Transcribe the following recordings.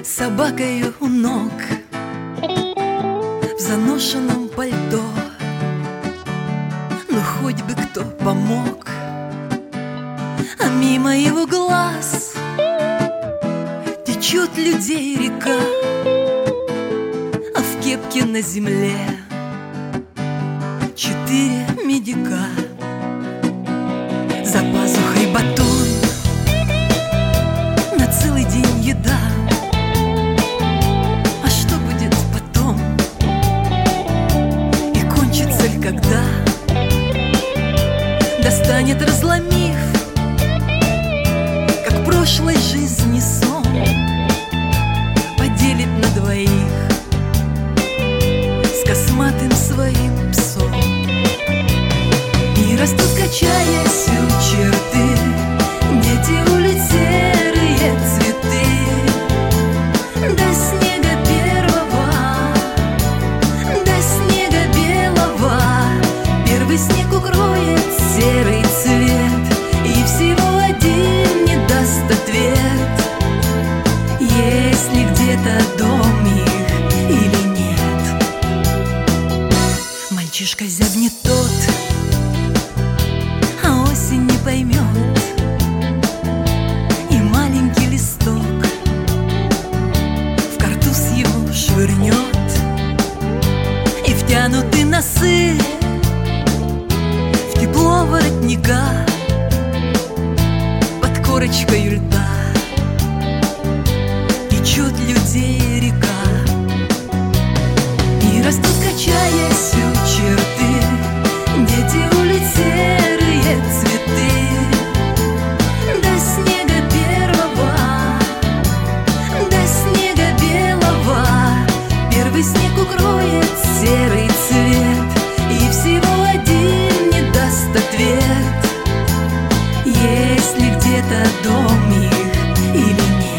собакою у ног, в заношенном пальто. Ну хоть бы кто помог. А мимо его глаз течет людей река, а в кепке на земле 4 медика. За пазухой батон, на целый день еда. А что будет потом? И кончится ли когда? Достанет, разломив, как прошлой жизни сон, поделит на двоих с косматым своим псом. И растут, качаясь у черты, дети улиц серые цветы. До снега первого, до снега белого, первый снег укроет серый цвет, и всего один не даст ответ, есть ли где-то дом их или нет. Мальчишка зябнет тот, а осень не поймет, и маленький листок в картуз его швырнет, и втянуты носы в тепло воротника под корочкой льда течет людей река. И растут, качаясь у черты, дети улиц серые цветы. До снега первого, до снега белого, первый снег укроет серый цвет, и всего один не даст ответ, есть ли где-то дом их или нет.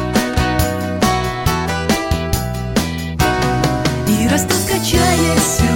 И растут, качаясь